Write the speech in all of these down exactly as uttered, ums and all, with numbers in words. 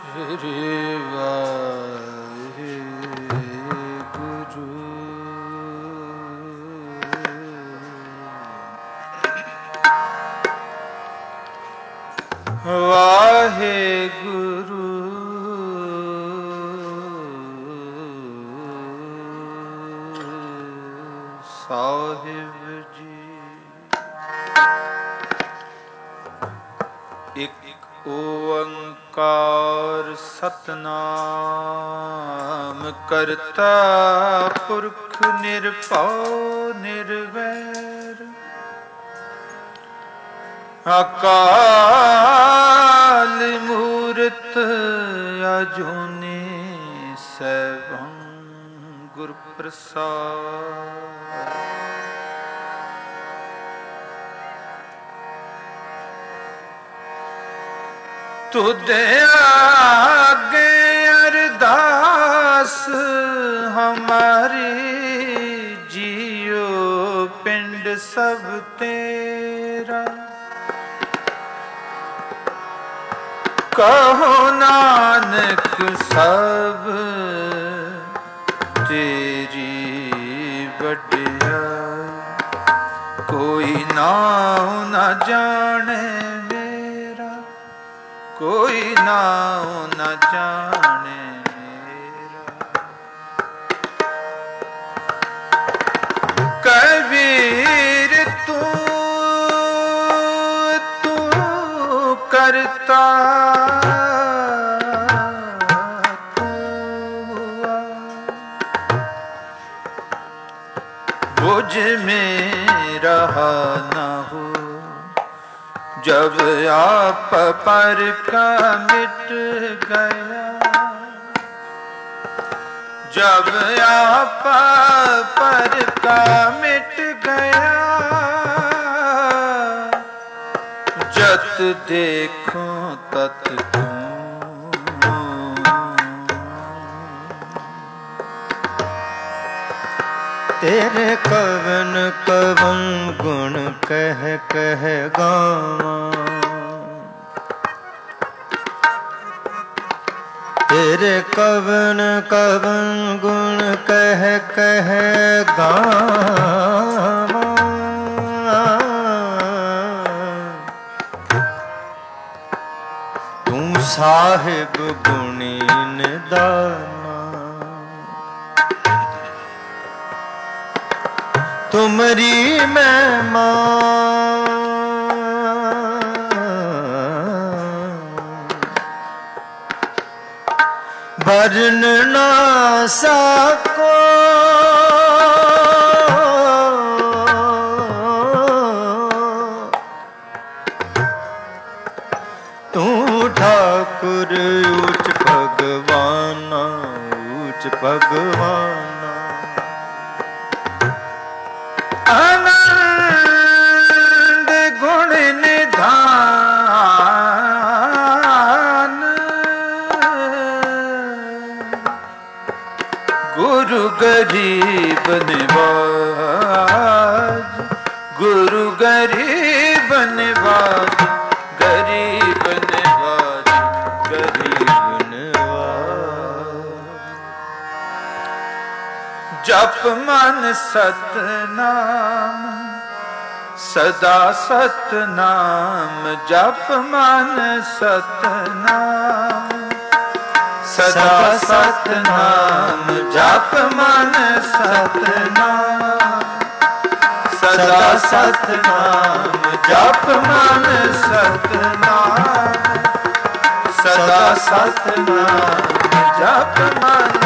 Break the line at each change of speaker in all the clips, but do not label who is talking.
ਵਾਹਿਗੁਰੂ ਸਾਹਿਬ ਜੀ। ਇੱਕ ਓੰਕਾਰ ਸਤਨਾਮ ਕਰਤਾ ਪੁਰਖ ਨਿਰਭਉ ਨਿਰਵੈਰ ਅਕਾਲ ਮੂਰਤ ਅਜੂਨੀ ਸੈਭੰ ਗੁਰ ਪ੍ਰਸਾਦ। ਤੁਧੇ ਆਗੇ ਅਰਦਾਸ ਹਮਾਰੀ ਜੀਓ ਪਿੰਡ ਸਭ ਤੇਰਾ। ਕਹੋ ਨਾਨਕ ਸਭ ਤੇਰੀ ਵਡਿਆਈ, ਕੋਈ ਨਾਉ ਨਾ ਜਾਣੇ ਮੇਰਾ, ਕੋਈ ਨਾਉ ਨਾ ਜਾਣੇ ਮੇਰਾ। ਕਬੀਰ ਤੂੰ ਤੂੰ ਕਰਤਾ बुझ में रहा न हो, जब आप पर का मिट गया, जब आप पर का मिट गया। जत देखो तत तू, तेरे कवन कवन गुण कह कह गावां, तेरे कवन कवन गुण कह कह गावां। तू साहिब गुणी निदान, तुमरी महिमा वर्ण ना सको, तू ठाकुर ऊच भगवाना ऊच भगवाना। आनंद गुण निधान, गुरु गरीब निवाज, गुरु गरीब निवाज, गरीब निवाज, गरीब निवाज। जप मन सतनाम सदा सतनाम, जप मन सतनाम सदा सतनाम, जप मन सतनाम सदा सतनाम, जप मन सतनाम सदा सतनाम, जप मन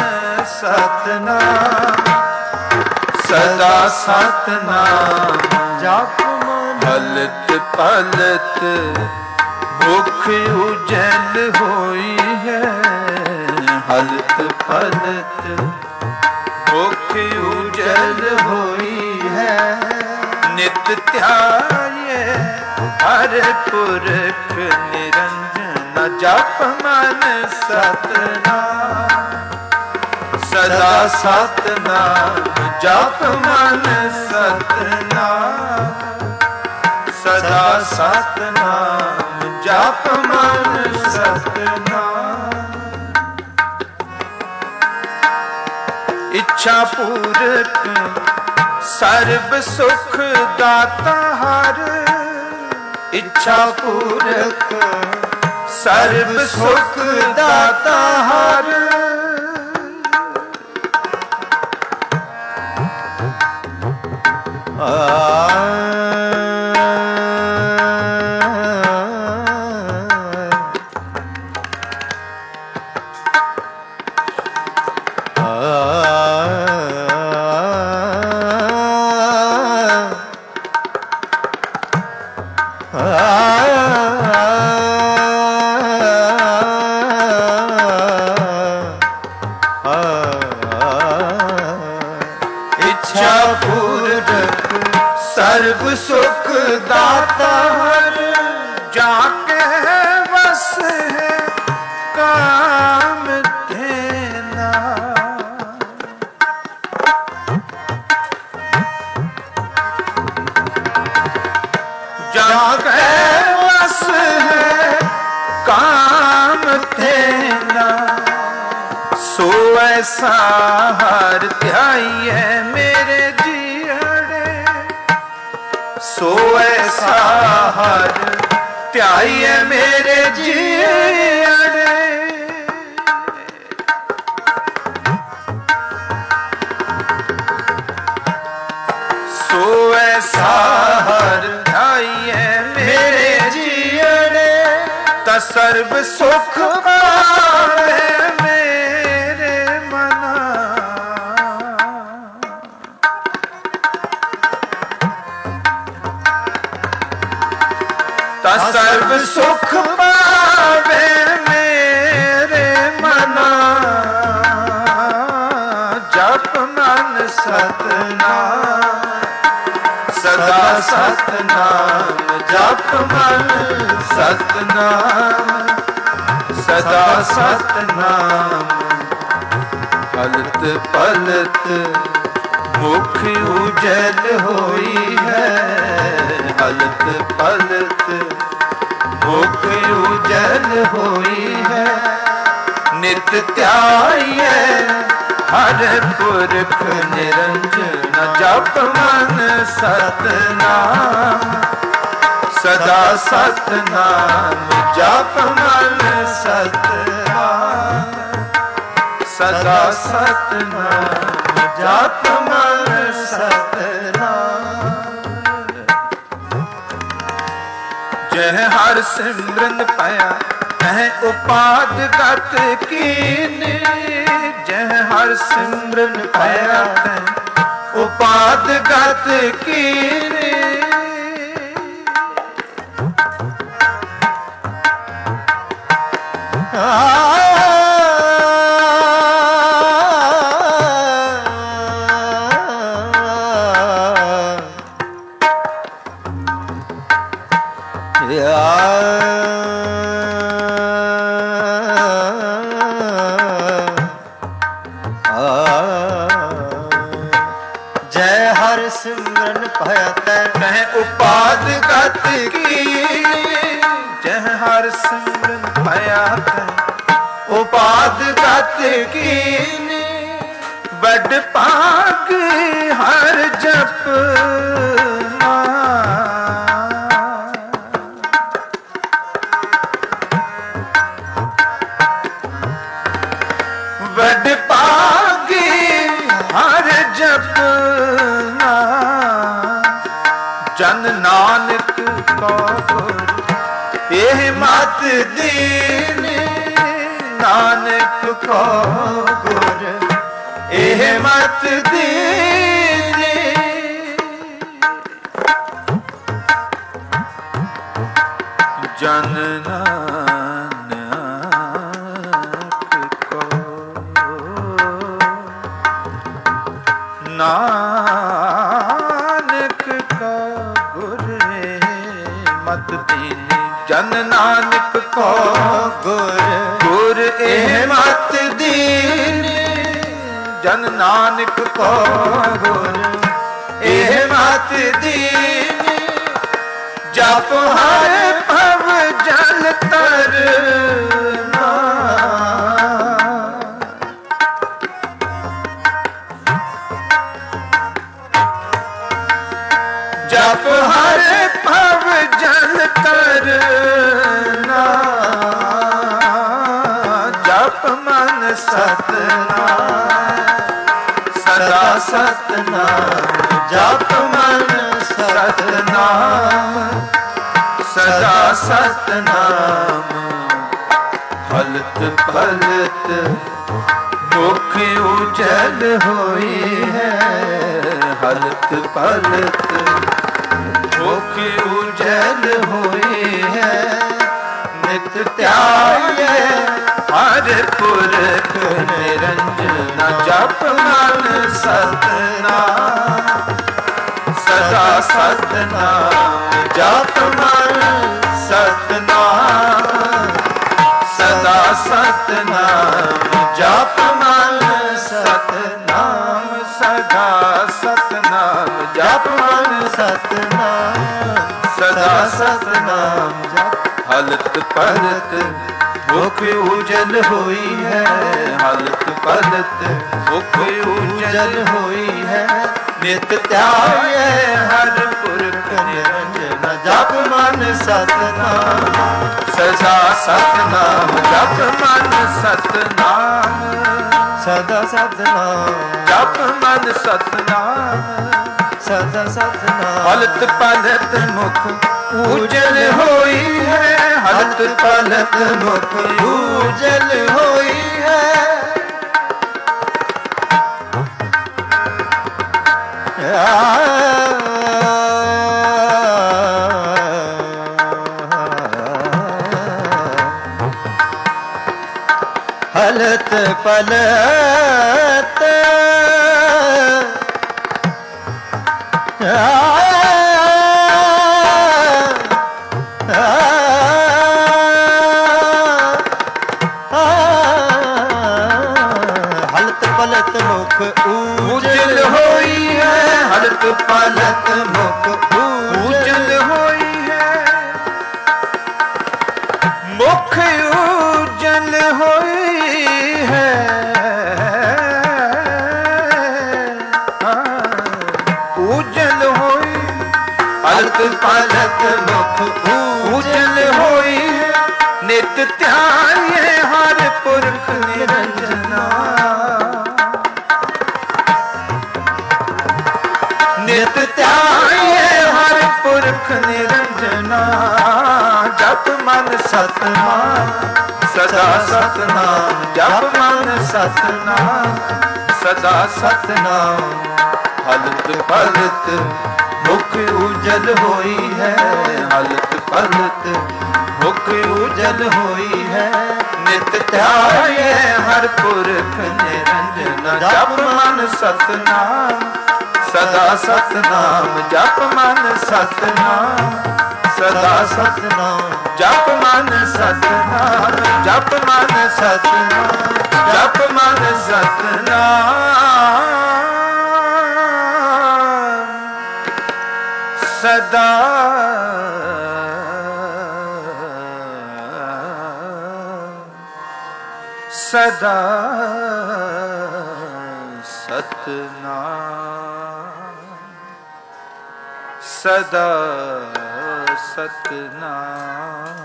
सतनाम सदा सतनाम, जप मन। हलत पलत भुख उजल होई है, हलत पलत भुख उजल होई है। नित ध्याये हर पुरख निरंजन, जप मन सतनाम सदा सतनाम, जप मन सतनाम सदा सतनाम, जप मन सतनाम इच्छा पूरक सर्व सुख दाता हर। इच्छा पूरक सर्व सुख दाता हर। इच्छा पूरक सर्व सुख दाता हर। जाके बस है काम देना। जाके बस है काम देना। सो ऐसा हर ध्याइए मेरे जीअड़े। सो ऐसा हर ध्याइए मेरे जीअड़े। सो ऐसा हर ध्याइए मेरे जीअड़े। ता सर्व सुख पावे सर्व सुख पावे मेरे मना। जप मन सतनाम सदा सतनाम। जप मन सतनाम सदा सतनाम। हलत पलत मुख उजल होई है। हलत पलत मुख उजल होई है। नित ध्याइए हर पुरख निरंजन। जप मन सतनाम सदा सतनाम। जप मन सतनाम सदा सतनाम। जप मन सतनाम। जह हर सिमरन पाया तह उपाद गत कीने। जह हर सिमरन पाया तह उपाद गत कीने। जय हर सिमरन पाया तह उपाद गत कीने। जय हर सिमरन पाया तह उपाद गत कीने। बड़ भाग हर जपना। बड़ भाग हर जपना। जन नानक को गुर एह मत दीने। नानक को गुर एह मत दीने। जन नानक को नानक को गुर मत दीने। जन नानक को गुर गुर एह मत दीने। जन नानक को गुर एह मत दीने। जप हर भव जल तरना। ਜਪ ਮਨ ਸਤਨਾਮ ਸਦਾ ਸਤਨਾਮ ਜਪ ਮਨ ਸਤਨਾਮ ਸਦਾ ਸਤਨਾਮ ਹਲਤ ਪਲਤ ਮੁਖ ਉਜਲ ਹੋਈ ਹੈ ਹਲਤ ਪਲਤ ਮੁਖ ਉਜਲ ਹੋਈ ਹੈ ਨਿਤ ਧਿਆਏ ਹਰ ਪੁਰਖ ਨਿਰੰਜਨ ਜਪ ਮਨ ਸਤਨਾਮ ਸਦਾ ਸਤਨਾਮ ਜਪ ਮਨ ਸਤਨਾਮ ਸਦਾ ਸਤਨਾਮ ਜਪ ਮਨ ਸਤਨਾਮ ਸਦਾ ਸਤਨਾਮ ਜਪ ਮਨ ਸਤਨਾਮ ਸਦਾ ਸਤਨਾਮ ਜਪ ਹਲਤ ਪਲਤ ਮੁਖ ਉਜਲ ਹੋਈ ਹੈ ਹਲਤ ਪਲਤ ਮੁਖ ਉਜਲ ਹੋਈ ਹੈ ਨਿਤ ਧਿਆਏ ਹਰ ਪੁਰਖ ਨਿਰੰਜਨ ਜਪ ਮਨ ਸਤਨਾਮ ਸਦਾ ਸਤਨਾਮ ਜਪ ਮਨ ਸਤਨਾਮ ਸਦਾ ਸਤਨਾਮ ਜਪ ਮਨ ਸਤਨਾਮ ਸਦਾ ਸਤਨਾਮ ਹਲਤ ਪਲਤ ਮੁਖ ਉਜਲ ਹੋਈ ਹੈ ਹਲਤ ਪਲਤ ਮੁਖ ਉਜਲ ਹੋਈ ਹੈ ਹਲਤ ਪਲਤ ਹਲਤ ਪਲਤ ਮੁਖ ਉਜਲ ਹੋਈ ਹੈ ਹਲਤ ਪਲਤ ਮੁਖ ਉਜਲ ਹੋਈ ਹੈ ਮੁਖ ਉਜਲ ਹੋਈ ਹੈ ਉਜਲ ਹੋਈ ਹਲਤ ਪਲਤ ਮੁਖ ਉਜਲ ਹੋਈ ਹੈ ਨਿਤ ਧਿਆਏ ਹਰ ਪੁਰਖ ਨਿਰੰਜਨਾ ਨਿਤ ਧਿਆਏ ਹਰ ਪੁਰਖ ਨਿਰੰਜਨਾ ਜਪ ਮਨ ਸਤਨਾਮ ਸਦਾ ਸਤਨਾਮ ਜਪ ਮਨ ਸਤਨਾਮ ਸਦਾ ਸਤਨਾਮ ਹਲਤ ਪਲਤ ਮੁਖ ਉਜਲ ਹੋਈ ਹੈ ਹਲਤ ਪਲਤ ਮੁਖ ਉਜਲ ਹੋਈ ਹੈ ਨਿਤ ਧਿਆਏ ਹਰ ਪੁਰਖ ਨਿਰੰਜਨ ਜਪ ਮਨ ਸਤਨਾਮ ਸਦਾ ਸਤਨਾਮ ਜਪ ਮਨ ਸਤਨਾਮ ਸਦਾ ਸਤਨਾਮ ਜਪ ਮਨ ਸਤਨਾਮ ਜਪ ਮਨ ਸਤਨਾਮ ਜਪ ਮਨ ਸਤਨਾਮ ਸਦਾ ਸਦਾ ਸਤਨਾਮ ਸਦਾ ਸਤਨਾਮ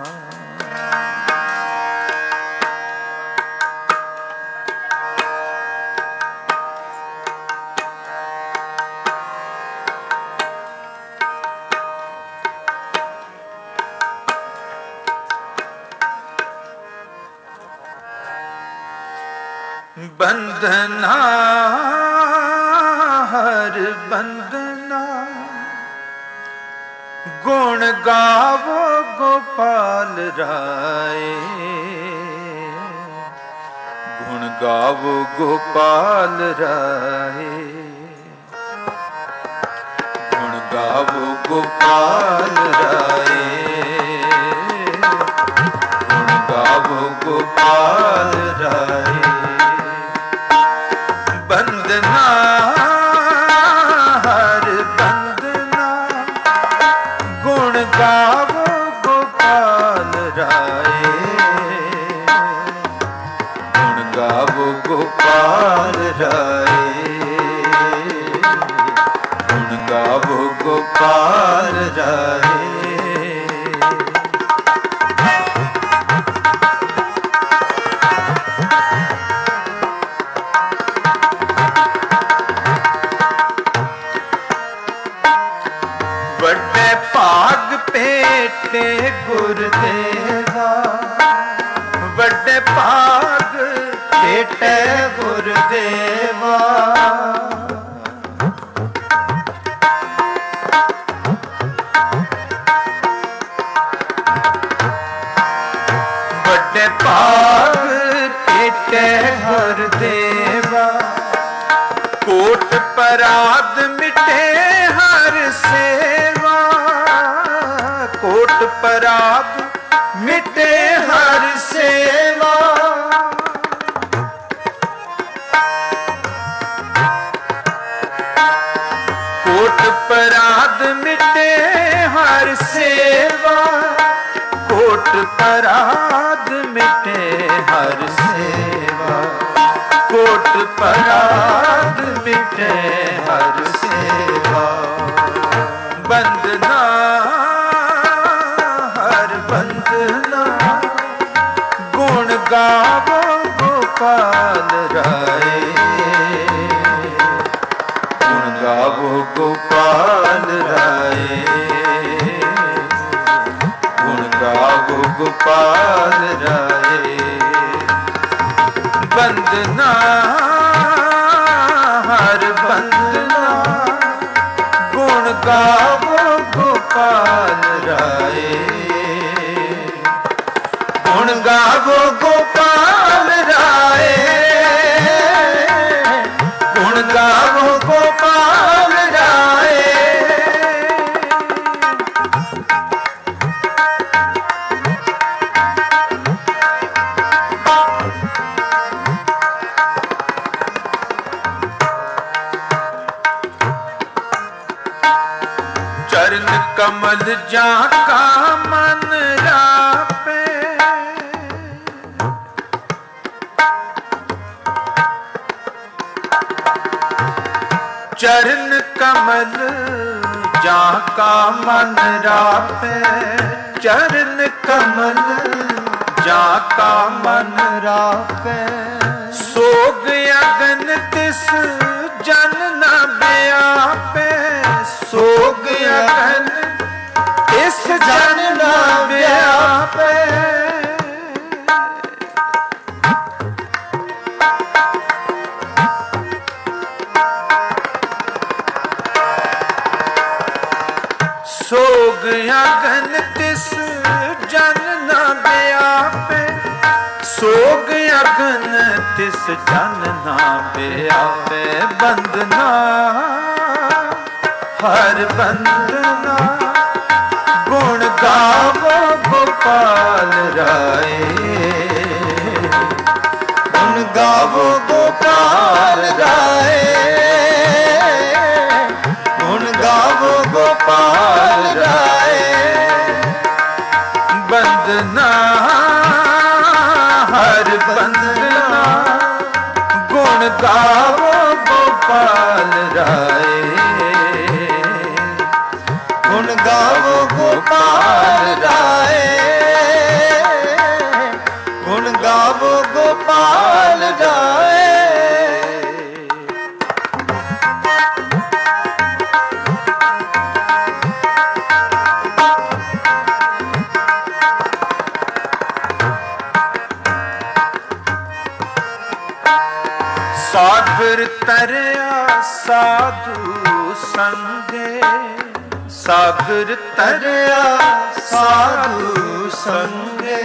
ਬੰਧਨਾ ਹਰ ਬੰਧਨਾ ਗੁਣ ਗਾਵੋ ਗੋਪਾਲ ਰਾਏ ਗੁਣ ਗਾਵੋ ਗੋਪਾਲ ਰਾਏ ਗੁਣ ਗਾਵੋ ਗੋਪਾਲ ਰਾਏ ਗੁਣ ਗਾਵੋ ਗੋਪਾਲ ਰਾਏ ਬੰਦਨਾ ਹਰ ਬੰਦਨਾ ਗੁਣ ਗਾਵੋ ਗੋਪਾਲ ਰਾਏ ਗੁਣ ਗਾਵੋ ਗੋਪਾਲ ਰਾਏ ਗੁਣ ਗਾਵੋ ਗੋਪਾਲ ਰਾਏ बड़े भाग भेटे गुरुदेवा। बड़े भाग भेटे गुरुदेवा। कोट पराध मिटे हर सेवा। कोट पराध मिटे हर सेवा। कोट पराध मिटे हर सेवा। कोट पराध मिटे हर सेवा। कोट पराध मिटे हर सेवा। बंदना हर बंदना गुण गावो गोपाल राय। गुण गावो गोपाल राय। गुण गावो गोपाल राय। बंदना हर बंदना गुण गावो गोपाल राय। गुण गावो गोपाल राय। गुण गावो गोपाल राय। चरण कमल जाका मन रापे। चरण कमल जाका मन रापे। चरण कमल जाका मन रापे। सोग अगन तिस जन न व्यापे। सोग अगन तिस जन न व्यापे। सोग अगन तिस जन न व्यापे। सोग अगन तिस जन न व्यापे। बंदना हर बंदना गुण गावो गोपाल राय। गुण गावो गोपाल राय। गुण गावो गोपाल राय। बंदना हर बंदना गुण गावो गोपाल राय। गुण गावो गोपाल राय। गुण गावो गोपाल राय। सागर तरया साधु संगे। सागर तरया साधु संगे।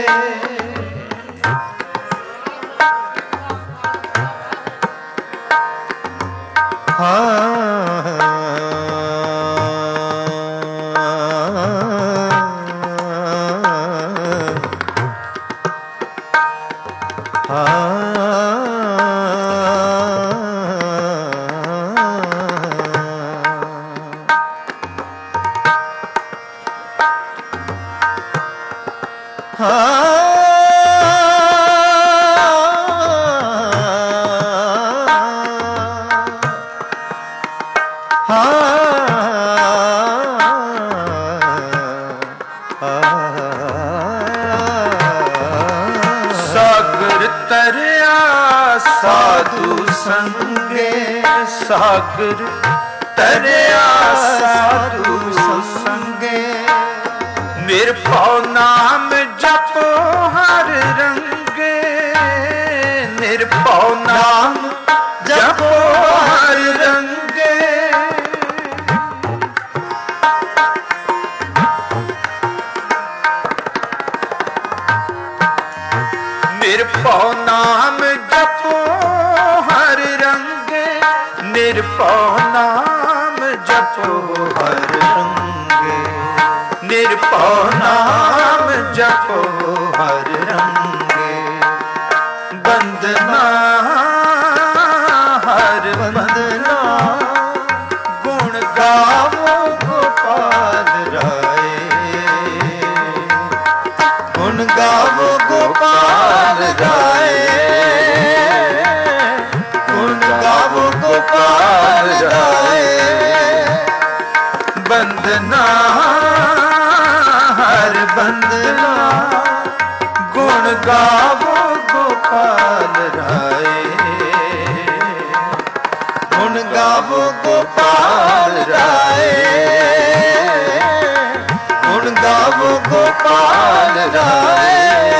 सागर तरया साधु संगे। सागर तरया साधु संगे। निर्भव नाम जपो हर रंगे। निरपौ नाम जपो हर रंगे, निरपौ नाम जपो हर रंगे, निरपौ नाम जपो हर रंगे। बंदना हर बंदना गुण गावो गोपाल राय, गुण गावो गोपाल राय, गुण गावो गोपाल राय। बंदना हर बंदना गुण गावो गोपाल राय, गुण गावो गोपाल राय, गुण गावो गोपाल राय।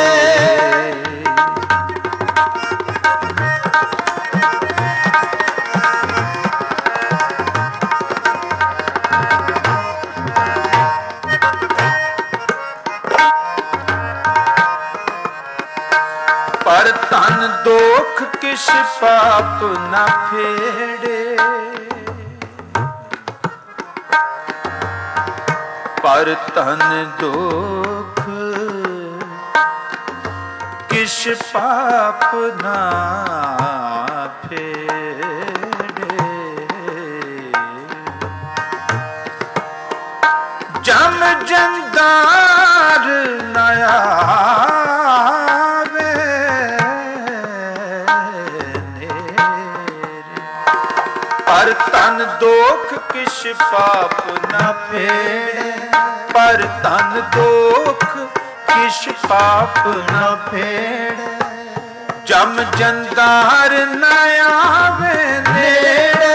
पर तन दोख किस पाप न फेड़े, पर तन दोख किस पाप न फेड़े। जम जंदार नया पर तन दोख किस पाप न फेड़े, पर तन दोख किस पाप न फेड़े। जम जंदार न आवे नेड़े,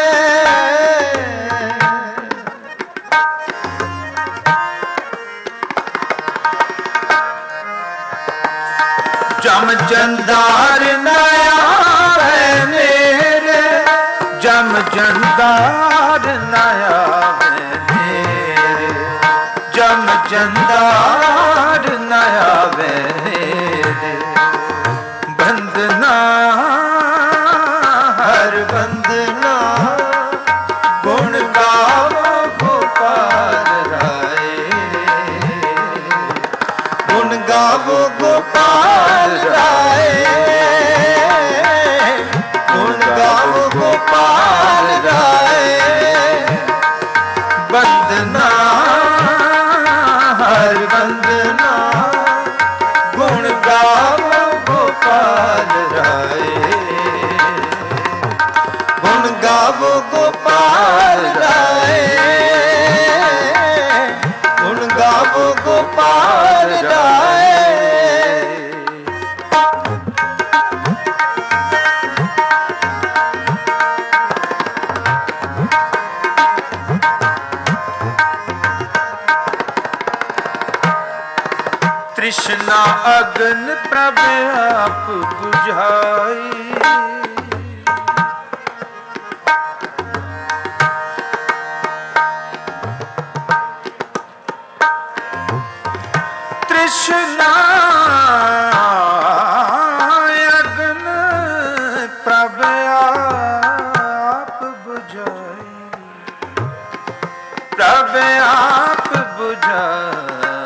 जम जंदार न आवे नेड़े, जम जंदार न आवे नेड़े, जम जंदार न आवे नेड़े। बंदना हर बंदना गुण गावो गोपाल राय, गुण गावो गोपाल राय, गुण गावो गोपाल राय। बंदना हर बंदना गुण गावो गोपाल राय, गुण गावो गोपाल राय, गुण गावो गोपाल राय। तृष्णा अग्न प्रभ आप बुझाई, तृष्णा अग्न प्रभ आप बुझाई, प्रभ आप बुझाई।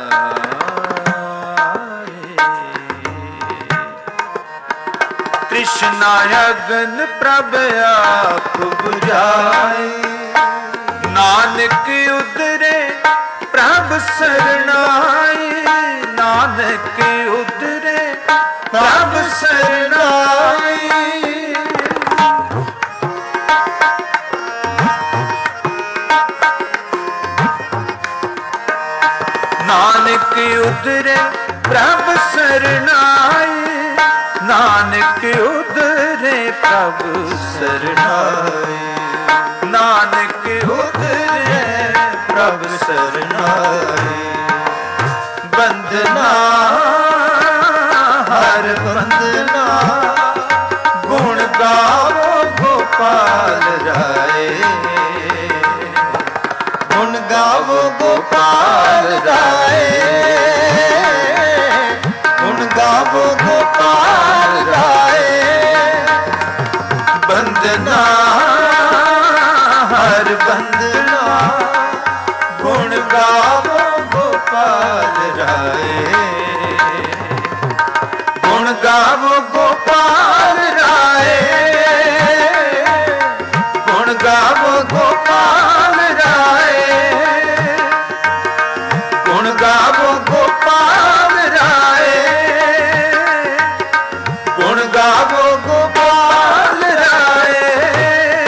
तृष्णा अग्न प्रभ आप बुझाई, नानक उदरे प्रभ शरणाई, नानक उदरे प्रभ शरणाई। नानक उदरे प्रभ शरणाई, नानक उदरे प्रभु शरणाई, नानक उदरे प्रभु शरणाई। बंदना हर बंदना गुण गावो गोपाल राय, गुण गावो गोपाल राय, गुण गावो गोपाल गावो गोपाल राय,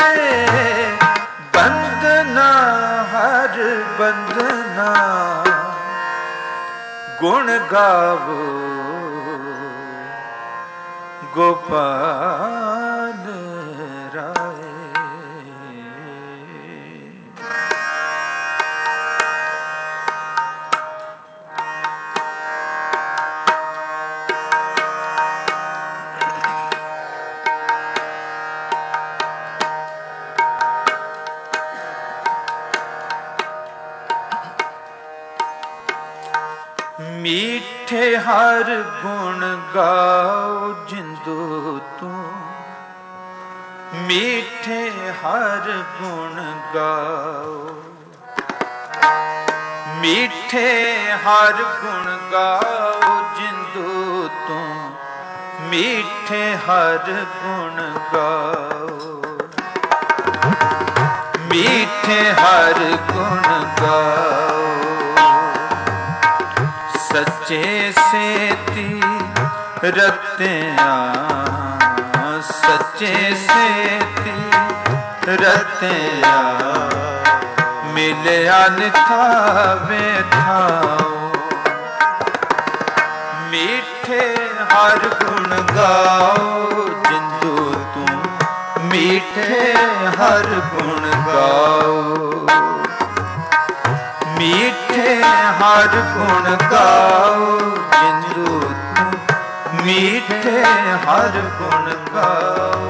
बंदना हर बंदना गुण गावो गोपाल राय। मीठे हर गुण गाओ जिंदो तू, मीठे हर गुण गाओ, मीठे हर गुण गाओ जिंदो तू, मीठे हर गुण गाओ, मीठे हर गुण गाओ। सच्चे सेती रत्तियां, सच्चे सेती रत्तियां, मिलिया निथावे थाओ। मीठे हर गुण गाओ जिंदू तू, मीठे हर गुण गाओ, मीठे हर गुण गाओ जिंदू तू, मीठे हर गुण गाओ।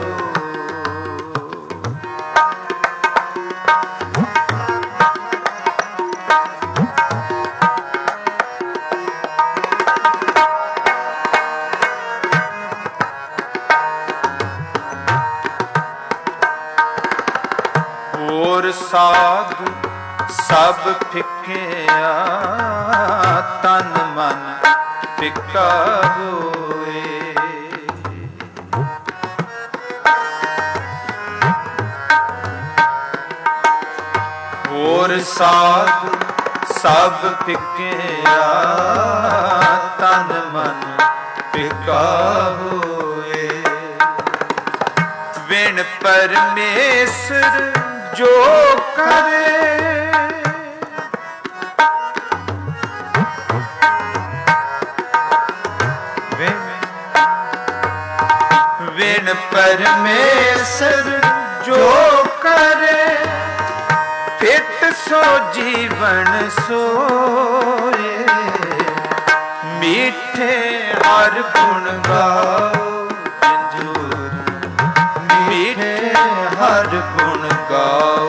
और साधु सब फिक्किया, तन मन फिक्का होए। और साधु सब फिक्किया, तन मन फिक्का होए। बिन परमेश्वर जो करे, बिन परमेश्वर जो करे, फिट सो जीवन सोए। मीठे हर गुण गाओ जिंदू, मीठे हर गुण गाओ,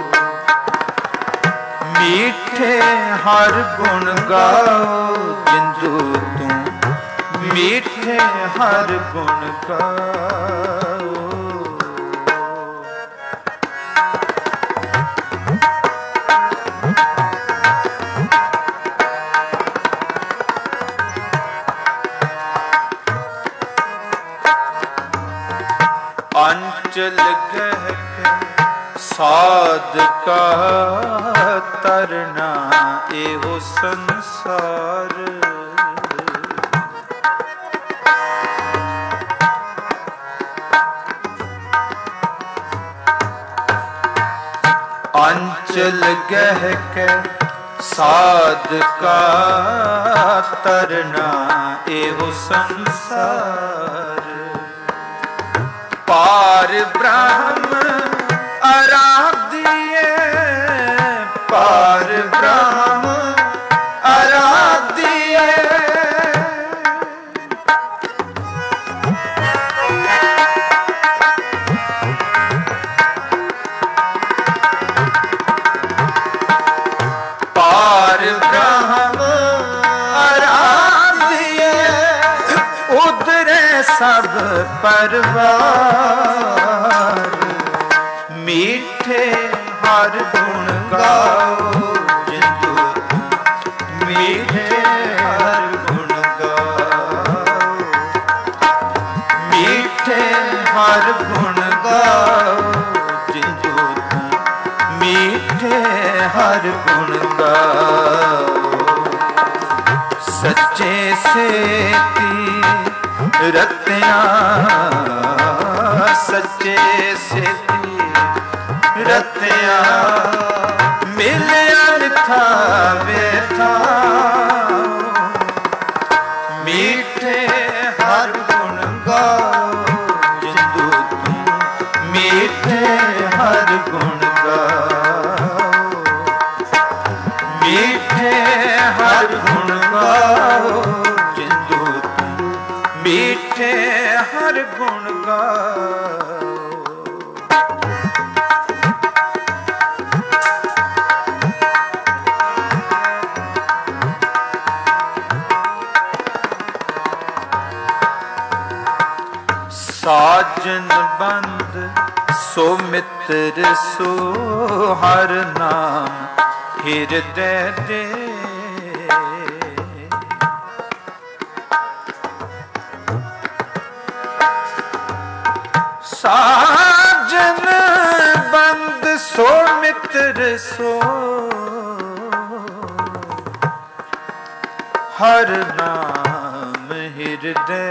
मीठे हर गुण गाओ जिंदू तू, मीठे हर गुण गाओ। अंचल गहक साध का तरना, एहो संसार। अंचल गहक साध का तरना, एहो संसार। पार ब्रह्म आराध्य, पार ब्रह्म आराध्य। पार ब्रह्म आराध्य, उधरे सब परवार। मीठे हर गुण गाओ जिंदू, मीठे हर गुण गाओ, मीठे हर गुण गाओ जिंदू, मीठे हर गुण गाओ। सच्चे सेती रत्तियां, ਸੱਚੇ ਸੇਤੀ ਰਤਿਆ ਮਿਲਿਆ ਨਿਥਾ ਵੇਥਾ ਮੀਠੇ ਹਰ ਗੁਣ ਗਾਓ ਜਿੰਦੂ ਤੂੰ ਮੀਠੇ ਹਰ ਗੁਣ ਗਾਓ ਮੀਠੇ ਹਰ ਗੁਣ ਗਾਓ ਜਿੰਦੂ ਤੂੰ ਮੀਠੇ ਹਰ ਗੁਣ ਗਾਓ। ਸਾਜਨ ਬੰਦ ਸੋ ਮਿੱਤਰ ਸੋ ਹਰ ਨਾਮ ਹਿਰਦੈ ਦੇ ਸਾਜਨ ਬੰਦ ਸੋ ਮਿੱਤਰ ਸੋ ਹਰ ਨਾਮ ਹਿਰਦੈ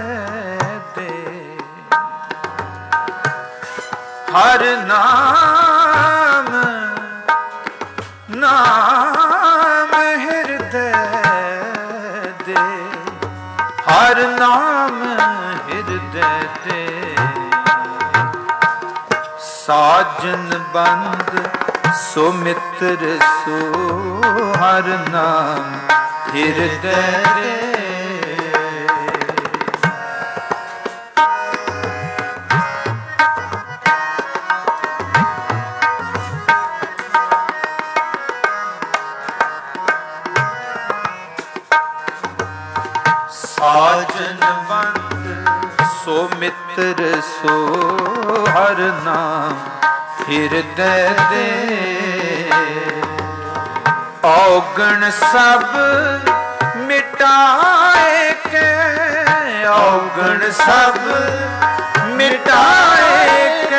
ਹਰ ਨਾਮ ਨਾਮ ਹਿਰਦੈ ਦੇ ਹਰ ਨਾਮ ਹਿਰਦੈ ਦੇ ਸਾਜਨ ਬੰਦ ਸੋ ਮਿੱਤਰ ਸੋ ਹਰ ਨਾਮ ਹਿਰਦੈ ਦੇ ਸਾਜਨ ਬੰਦ ਸੋ ਮਿੱਤਰ ਸੋ ਹਰ ਨਾਮ ਹਿਰਦੈ ਦੇ ਔਗਣ ਸਭ ਮਿਟਾਏ ਕੇ ਔਗਣ ਸਭ ਮਿਟਾਏ ਕੇ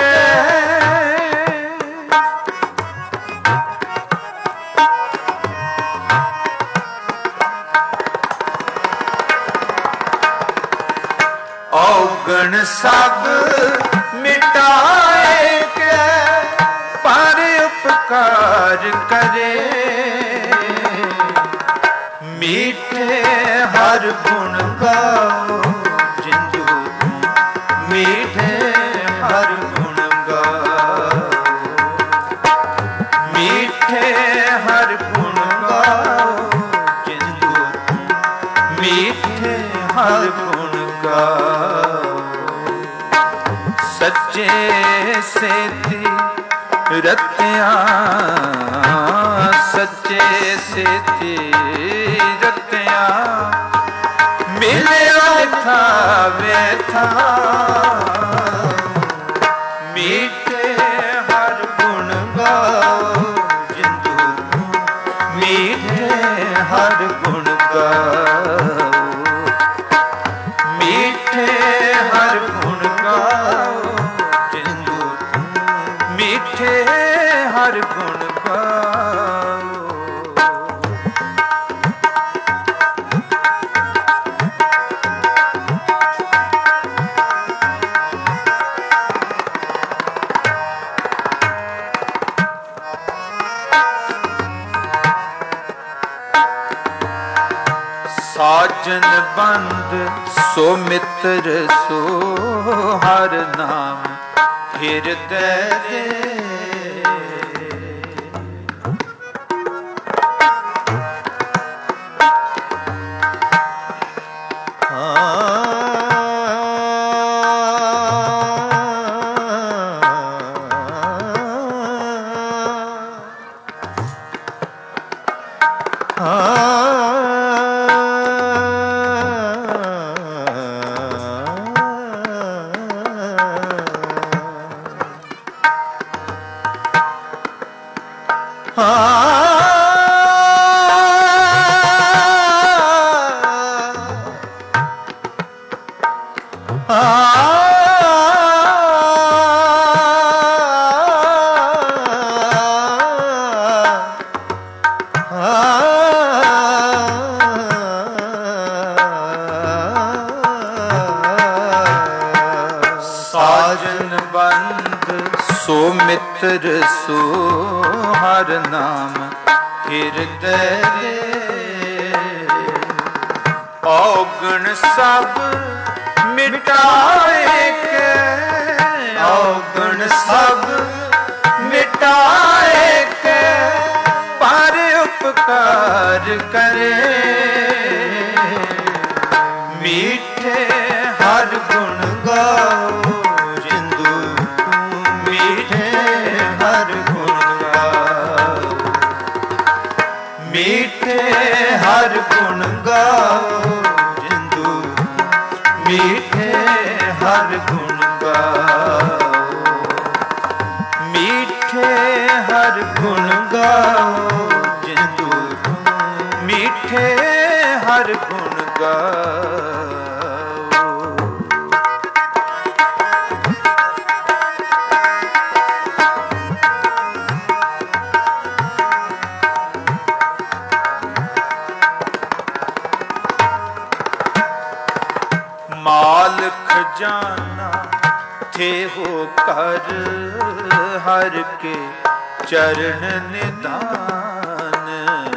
ਔਗਣ ਸਭ ਮਿਟਾਏ ਕੇ ਪਰ ਉਪਕਾਰ ਕਰੇ ਮੀਠੇ ਹਰ ਗੁਣ ਗਾਓ ਜਿੰਦੂ ਤੂੰ ਮੀਠੇ ਹਰ ਗੁਣ ਗਾਓ ਮੀਠੇ ਹਰ ਗੁਣ ਗਾਓ ਜਿੰਦੂ ਤੂੰ ਮੀਠੇ ਹਰ ਗੁਣ ਗਾਓ ਸੱਚੇ ਸੇਤੀ ਰਤਿਆ ਸੱਚੇ ਸੇਤੀ ਰਤਿਆ ਮਿਲਿਆ ਥਾ ਵੇਥਾ ਮੀਠੇ ਹਰ ਗੁਣ ਗਾਓ ਜਿੰਦੂ ਤੂੰ ਮੀਠੇ ਹਰ ਗੁਣ ਗਾਓ ਮੀਠੇ ਹਰ ਗੁਣ ਗਾਓ ਜਿੰਦੂ ਤੂੰ ਮੀਠੇ ਹਰ ਗੁਣ ਗਾਓ। ਸਾਜਨ ਬੰਦ ਸੋ ਮਿੱਤਰ ਸੋ ਹਰ ਨਾਮ ਹਿਰਦੈ ਦੇ ਸਾਜਨ ਸੰਬੰਧ, ਸੋ ਮਿੱਤਰ ਸੋ ਹਰ ਨਾਮ ਹਿਰਦੈ ਦੇ। ਔਗਣ ਸਭ ਮਿਟਾਏ ਕੇ, ਔਗਣ ਸਭ ਮਿਟਾਏ ਕੇ, ਪਰ ਉਪਕਾਰ ਕਰੇ। ਮੀਠੇ ਹਰ ਗੁਣ ਗਾਓ ਜਿੰਦੂ, ਮੀਠੇ ਹਰ ਗੁਣ ਗਾਓ, ਮੀਠੇ ਹਰ ਗੁਣ ਗਾਓ ਜਿੰਦੂ, ਮੀਠੇ ਹਰ ਗੁਣ ਗਾਓ, ਮੀਠੇ ਹਰ ਗੁਣ ਗਾਓ ਜਿੰਦੂ, ਮੀਠੇ ਹਰ ਗੁਣ ਗਾਓ। ਮਾਲ ਖਜ਼ਾਨਾ ਥੇ ਹੋ ਕਰ, ਹਰ ਕੇ ਚਰਨ ਨਿਦਾਨ।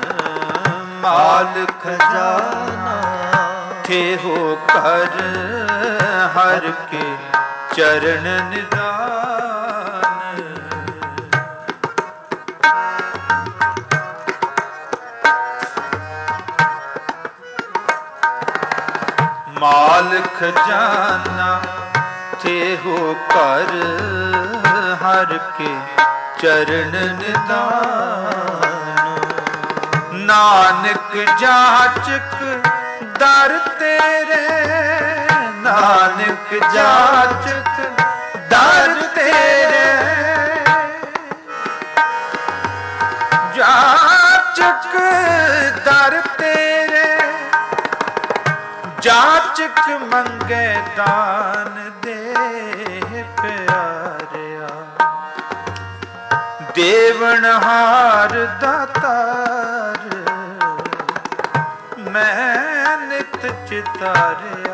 ਮਾਲ ਖਜ਼ਾਨਾ ਥੇ ਹੋ ਕਰ, ਹਰ ਕੇ ਚਰਨ ਨਿਦਾਨ। ਮਾਲ ਖਜ਼ਾਨਾ ਥੇ ਹੋ ਕਰ, ਹਰ ਕੇ ਚਰਨ ਨਿਦਾਨ। ਨਾਨਕ ਜਾਚਕ ਦਰ ਤੇਰੇ, ਨਾਨਕ ਜਾਚਕ ਦਰ ਤੇਰੇ, ਜਾਚਕ ਦਰ ਤੇਰੇ, ਜਾਚਕ ਮੰਗੇ ਦਾਨ ਦੇ ਪਿਆਰਿਆ। ਦੇਵਨਹਾਰ ਦਾਤਾਰ ਮੈਂ ਨਿਤ ਚਿਤਾਰਿਆ।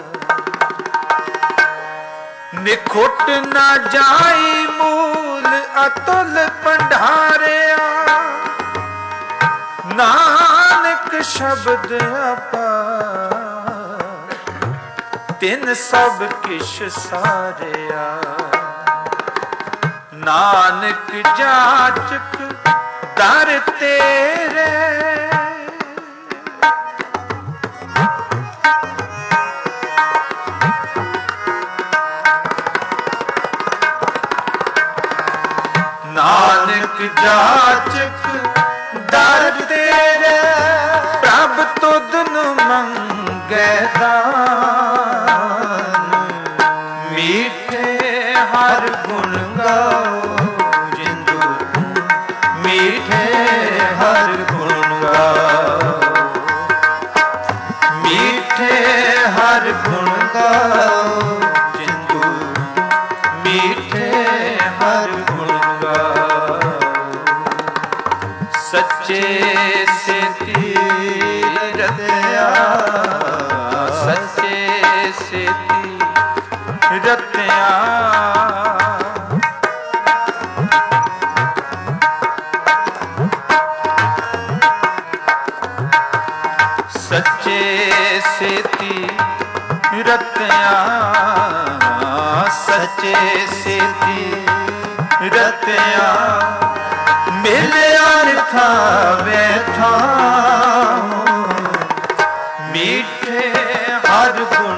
ਨਿਖੁੱਟ ਨਾ ਜਾਈ ਮੂਲ ਅਤੁਲ ਭੰਡਾਰਿਆ। ਨਾਨਕ ਸ਼ਬਦ ਅਪਾਰ ਤਿਨ ਸਭ ਕਿਛ ਸਾਰਿਆ। ਨਾਨਕ ਜਾਚਕ ਦਰ ਤੇਰੇ, ਨਾਨਕ ਜਾਚਕ ਦਰ ਤੇਰੇ। ਪ੍ਰਭ ਤੁਧ ਨੂੰ ਮੰਗੈ ਦਾਨ, ਮੀਠੇ ਹਰ ਗੁਣ ਗਾਓ ਜਿੰਦੂ, ਮੀਠੇ ਹਰ ਗੁਣ ਗਾਓ, ਮੀਠੇ ਹਰ ਗੁਣ ਗਾਓ ਜਿੰਦੂ, ਮੀਠੇ ਹਰ ਗੁਣ ਗਾਓ। ਸੱਚੇ ਸੇਤੀ ਰਤਿਆ, ਸੱਚੇ ਸੇਤੀ ਰਤਿਆ। ਸੱਚੇ ਸੇਤੀ ਰਤਿਆ, ਸੱਚੇ ਸੇਤੀ ਰਤਿਆ। ਮਿਲਿਆ ਥਾਵੇ ਥਾਂ, ਮੀਠੇ ਹਰ ਗੁਣ